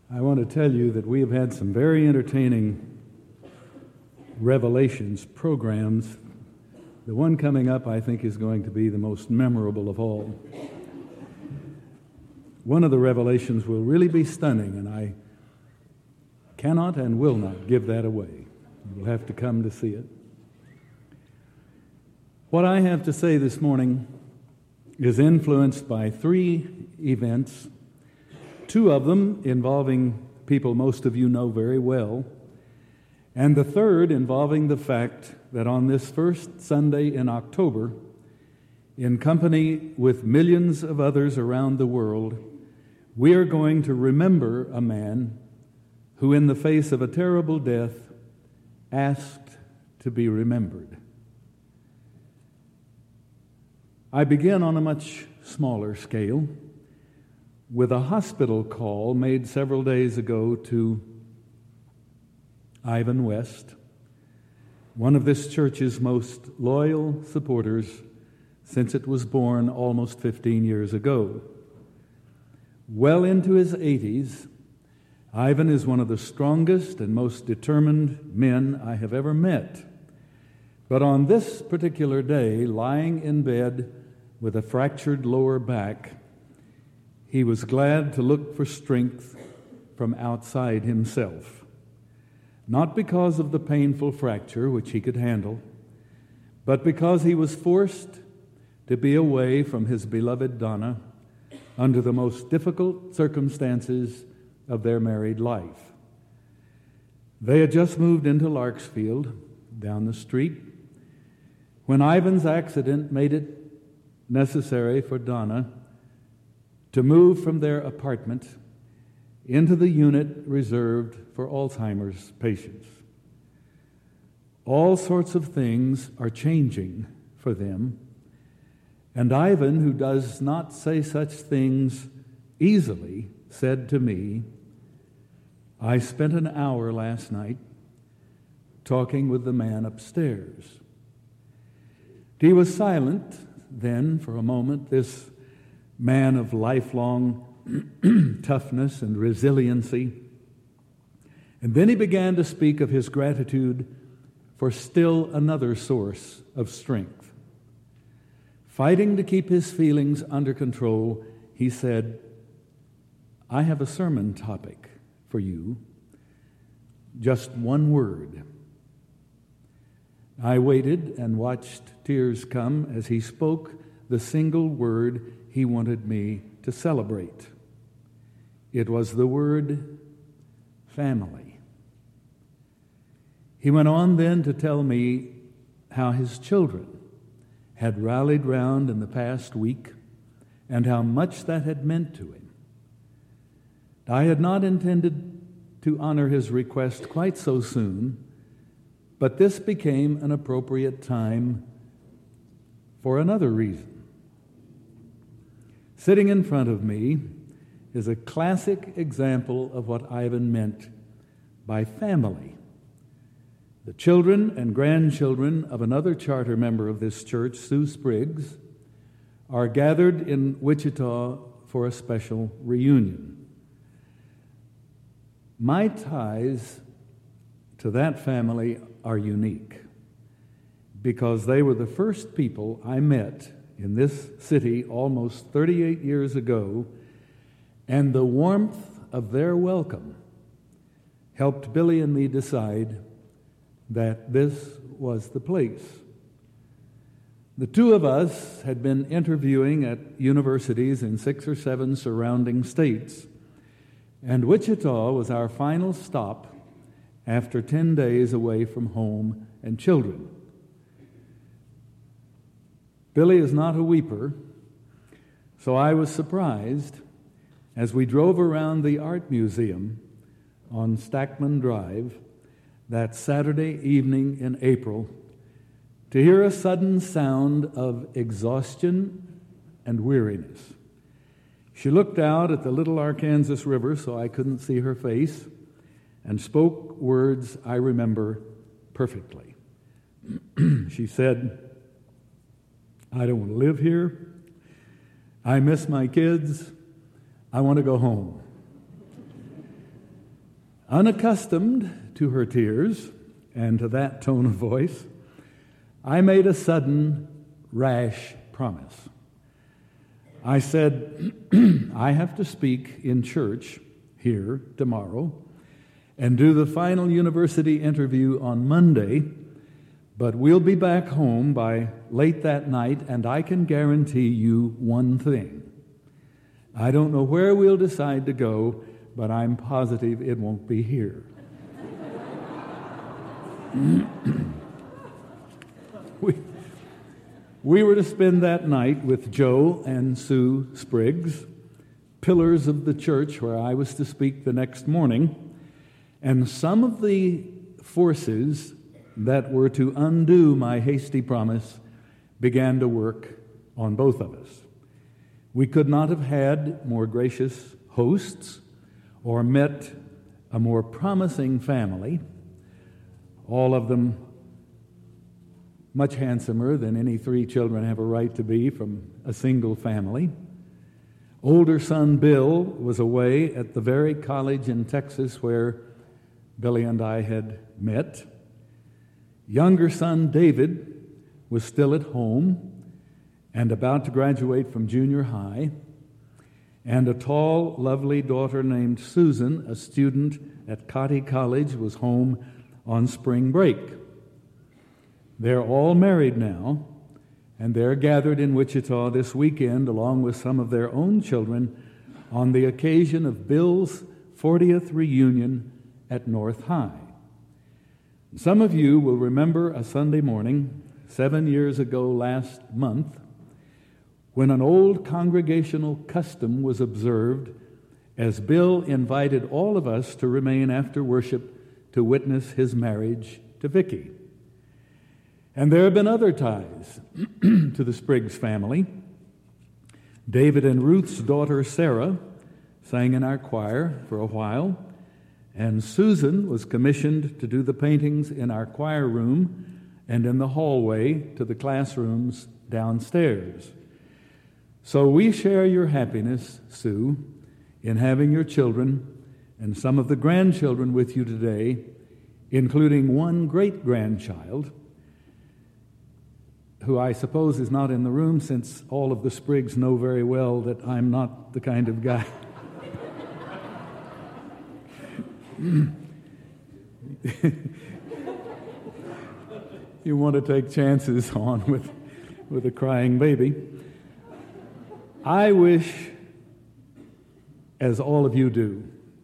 I want to tell you that we have had some very entertaining Revelations programs. The one coming up, I think, is going to be the most memorable of all. One of the revelations will really be stunning, and I cannot and will not give that away. You'll have to come to see it. What I have to say this morning is influenced by three events, two of them involving people most of you know very well, and the third involving the fact that on this first Sunday in October, in company with millions of others around the world, we are going to remember a man who, in the face of a terrible death, asked to be remembered. I begin on a much smaller scale with a hospital call made several days ago to Ivan West, one of this church's most loyal supporters since it was born almost 15 years ago. Well into his 80s, Ivan is one of the strongest and most determined men I have ever met. But on this particular day, lying in bed with a fractured lower back, he was glad to look for strength from outside himself. Not because of the painful fracture, which he could handle, but because he was forced to be away from his beloved Donna under the most difficult circumstances of their married life. They had just moved into Larksfield, down the street, when Ivan's accident made it necessary for Donna to move from their apartment into the unit reserved for Alzheimer's patients. All sorts of things are changing for them, and Ivan, who does not say such things easily, said to me, "I spent an hour last night talking with the man upstairs." He was silent then for a moment, this man of lifelong toughness and resiliency. And then he began to speak of his gratitude for still another source of strength. Fighting to keep his feelings under control, he said, "I have a sermon topic for you. Just one word." I waited and watched tears come as he spoke the single word he wanted me to celebrate. It was the word family. He went on then to tell me how his children had rallied round in the past week and how much that had meant to him. I had not intended to honor his request quite so soon, but this became an appropriate time for another reason. Sitting in front of me is a classic example of what Ivan meant by family. The children and grandchildren of another charter member of this church, Sue Spriggs, are gathered in Wichita for a special reunion. My ties to that family are unique because they were the first people I met in this city almost 38 years ago, and the warmth of their welcome helped Billy and me decide that this was the place. The two of us had been interviewing at universities in 6 or 7 surrounding states, and Wichita was our final stop after 10 days away from home and children. Billy is not a weeper, so I was surprised as we drove around the art museum on Stackman Drive that Saturday evening in April to hear a sudden sound of exhaustion and weariness. She looked out at the Little Arkansas River so I couldn't see her face and spoke words I remember perfectly. She said, "I don't want to live here. I miss my kids. I want to go home." Unaccustomed to her tears and to that tone of voice, I made a sudden, rash promise. I said, I have to speak in church here tomorrow and do the final university interview on Monday, but we'll be back home by late that night, and I can guarantee you one thing. I don't know where we'll decide to go, but I'm positive it won't be here. We were to spend that night with Joe and Sue Spriggs, pillars of the church where I was to speak the next morning, and some of the forces that were to undo my hasty promise began to work on both of us. We could not have had more gracious hosts or met a more promising family, all of them much handsomer than any three children have a right to be from a single family. Older son Bill was away at the very college in Texas where Billy and I had met. Younger son David was still at home and about to graduate from junior high. And a tall, lovely daughter named Susan, a student at Cottey College, was home on spring break. They're all married now, and they're gathered in Wichita this weekend along with some of their own children on the occasion of Bill's 40th reunion at North High. Some of you will remember a Sunday morning 7 years ago last month when an old congregational custom was observed as Bill invited all of us to remain after worship to witness his marriage to Vicki. And there have been other ties to the Spriggs family. David and Ruth's daughter Sarah sang in our choir for a while, and Susan was commissioned to do the paintings in our choir room and in the hallway to the classrooms downstairs. So we share your happiness, Sue, in having your children and some of the grandchildren with you today, including one great-grandchild, who I suppose is not in the room since all of the Spriggs know very well that I'm not the kind of guy. You want to take chances on with a crying baby. I wish, as all of you do,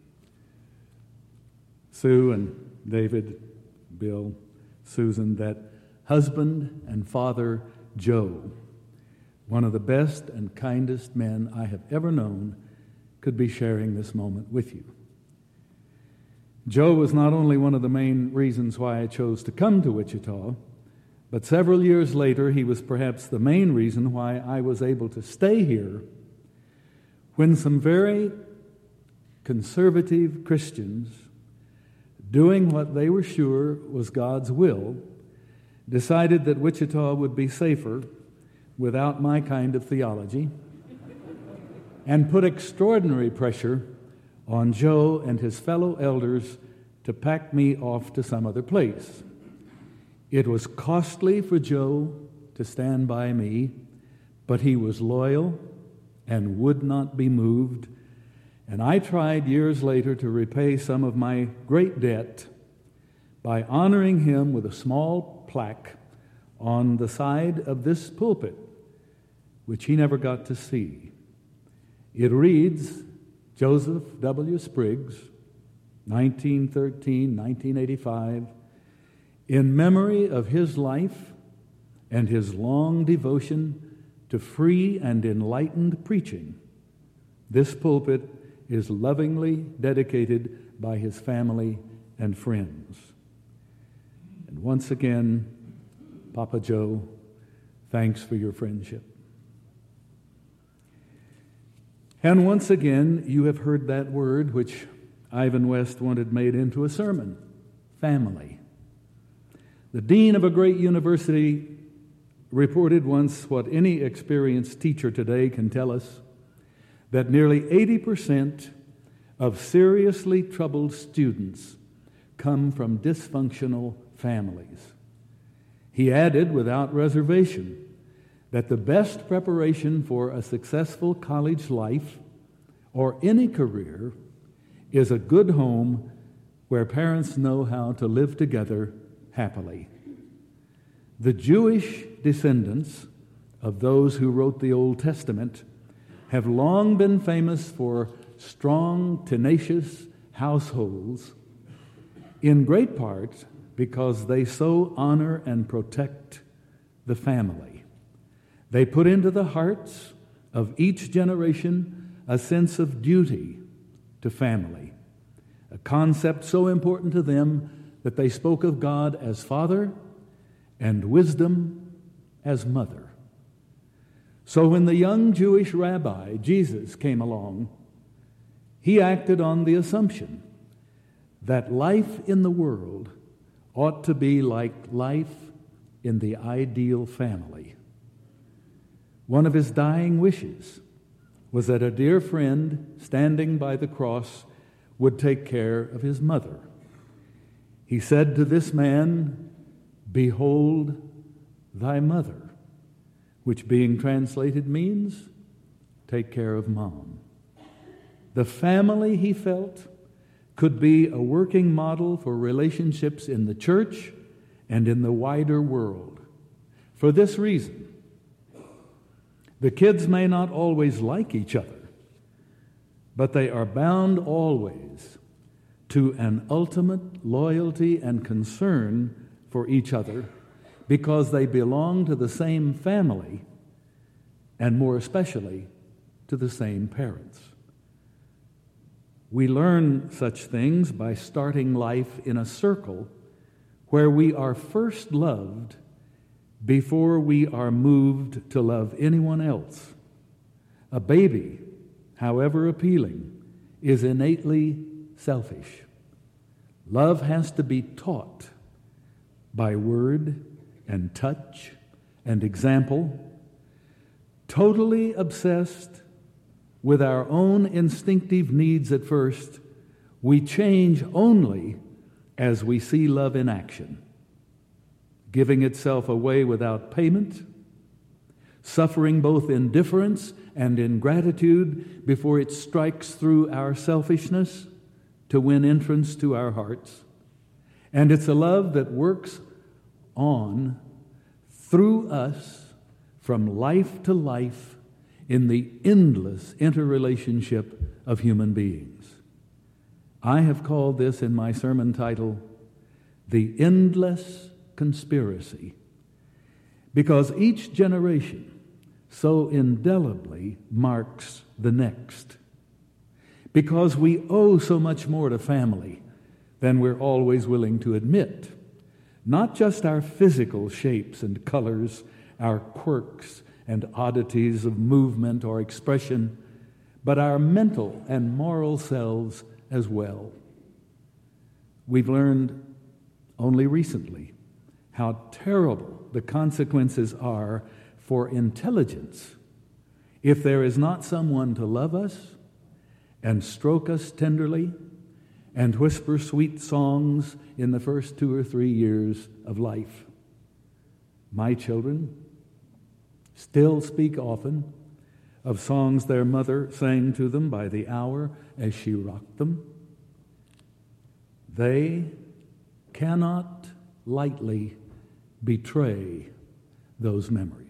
Sue and David, Bill, Susan, that husband and father Joe, one of the best and kindest men I have ever known, could be sharing this moment with you. Joe was not only one of the main reasons why I chose to come to Wichita, but several years later, he was perhaps the main reason why I was able to stay here when some very conservative Christians, doing what they were sure was God's will, decided that Wichita would be safer without my kind of theology and put extraordinary pressure on Joe and his fellow elders to pack me off to some other place. It was costly for Joe to stand by me, but he was loyal and would not be moved, and I tried years later to repay some of my great debt by honoring him with a small plaque on the side of this pulpit, which he never got to see. It reads, Joseph W. Spriggs, 1913-1985, in memory of his life and his long devotion to free and enlightened preaching. This pulpit is lovingly dedicated by his family and friends. And once again, Papa Joe, thanks for your friendship. And once again, you have heard that word which Ivan West wanted made into a sermon, family. The dean of a great university reported once what any experienced teacher today can tell us, that nearly 80% of seriously troubled students come from dysfunctional families. He added without reservation that the best preparation for a successful college life or any career is a good home where parents know how to live together happily. The Jewish descendants of those who wrote the Old Testament have long been famous for strong, tenacious households, in great part because they so honor and protect the family. They put into the hearts of each generation a sense of duty to family, a concept so important to them that they spoke of God as Father and wisdom as mother. So when the young Jewish rabbi, Jesus, came along, he acted on the assumption that life in the world ought to be like life in the ideal family. One of his dying wishes was that a dear friend standing by the cross would take care of his mother. He said to this man, "Behold thy mother," which being translated means, take care of Mom. The family, he felt, could be a working model for relationships in the church and in the wider world. For this reason, the kids may not always like each other, but they are bound always to an ultimate loyalty and concern for each other because they belong to the same family and more especially to the same parents. We learn such things by starting life in a circle where we are first loved before we are moved to love anyone else. A baby, however appealing, is innately selfish. Love has to be taught by word and touch and example. Totally obsessed with our own instinctive needs at first, we change only as we see love in action, giving itself away without payment, suffering both indifference and ingratitude before it strikes through our selfishness to win entrance to our hearts. And it's a love that works on through us from life to life in the endless interrelationship of human beings. I have called this in my sermon title, The Endless Conspiracy, because each generation so indelibly marks the next. Because we owe so much more to family than we're always willing to admit. Not just our physical shapes and colors, our quirks and oddities of movement or expression, but our mental and moral selves as well. We've learned only recently how terrible the consequences are for intelligence if there is not someone to love us and stroke us tenderly and whisper sweet songs in the first 2 or 3 years of life. My children still speak often of songs their mother sang to them by the hour as she rocked them. They cannot lightly betray those memories.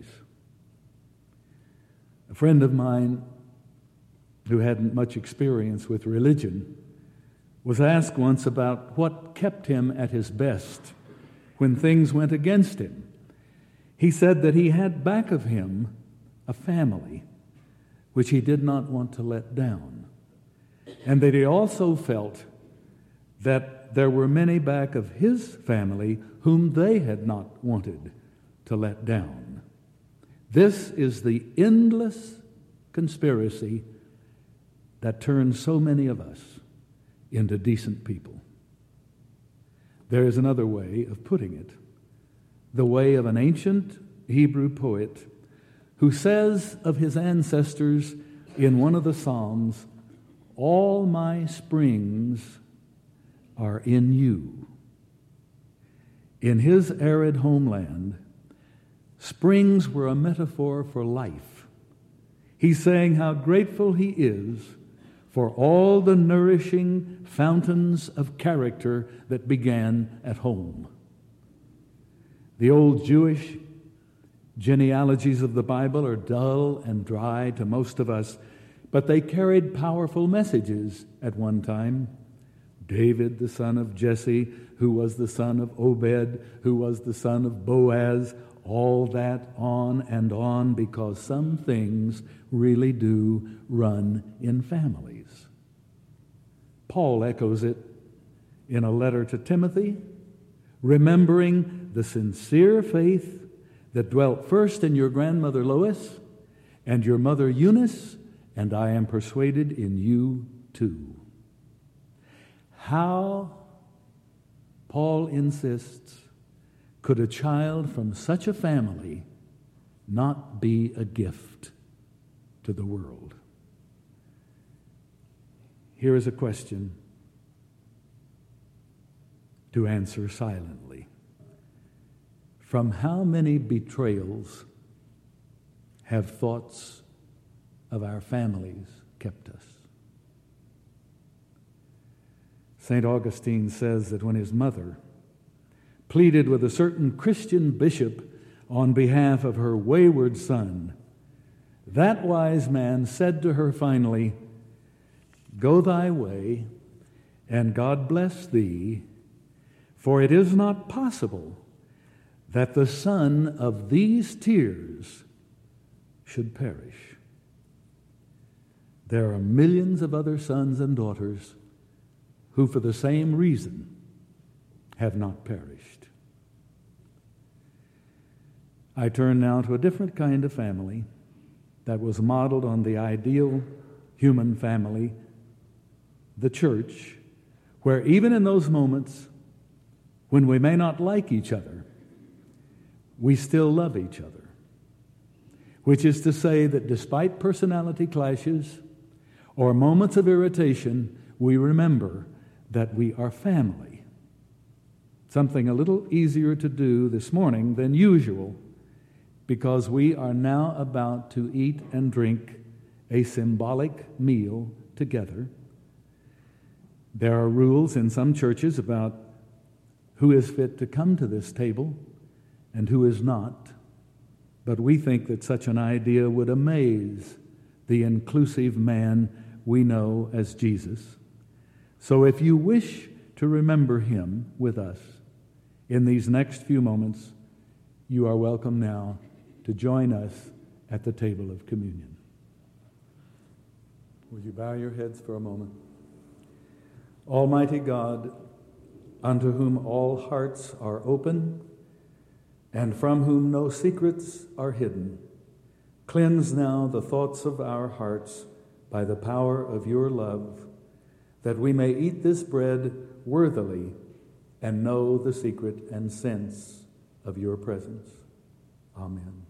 A friend of mine who hadn't much experience with religion was asked once about what kept him at his best when things went against him. He said that he had back of him a family which he did not want to let down, and that he also felt that there were many back of his family whom they had not wanted to let down. This is the endless conspiracy that turns so many of us into decent people. There is another way of putting it, the way of an ancient Hebrew poet who says of his ancestors in one of the Psalms, all my springs are in you. In his arid homeland, springs were a metaphor for life. He's saying how grateful he is for all the nourishing fountains of character that began at home. The old Jewish genealogies of the Bible are dull and dry to most of us, but they carried powerful messages at one time. David, the son of Jesse, who was the son of Obed, who was the son of Boaz, all that on and on, because some things really do run in families. Paul echoes it in a letter to Timothy, remembering the sincere faith that dwelt first in your grandmother Lois and your mother Eunice, and I am persuaded in you too. How, Paul insists, could a child from such a family not be a gift to the world? Here is a question to answer silently. From how many betrayals have thoughts of our families kept us? St. Augustine says that when his mother pleaded with a certain Christian bishop on behalf of her wayward son, that wise man said to her finally, "Go thy way, and God bless thee, for it is not possible that the son of these tears should perish." There are millions of other sons and daughters who, for the same reason, have not perished. I turn now to a different kind of family that was modeled on the ideal human family, the church, where even in those moments when we may not like each other, we still love each other. Which is to say that despite personality clashes or moments of irritation, we remember that we are family. Something a little easier to do this morning than usual, because we are now about to eat and drink a symbolic meal together. There are rules in some churches about who is fit to come to this table and who is not, but we think that such an idea would amaze the inclusive man we know as Jesus. So if you wish to remember him with us in these next few moments, you are welcome now to join us at the table of communion. Will you bow your heads for a moment? Almighty God, unto whom all hearts are open and from whom no secrets are hidden, cleanse now the thoughts of our hearts by the power of your love, that we may eat this bread worthily and know the secret and sense of your presence. Amen.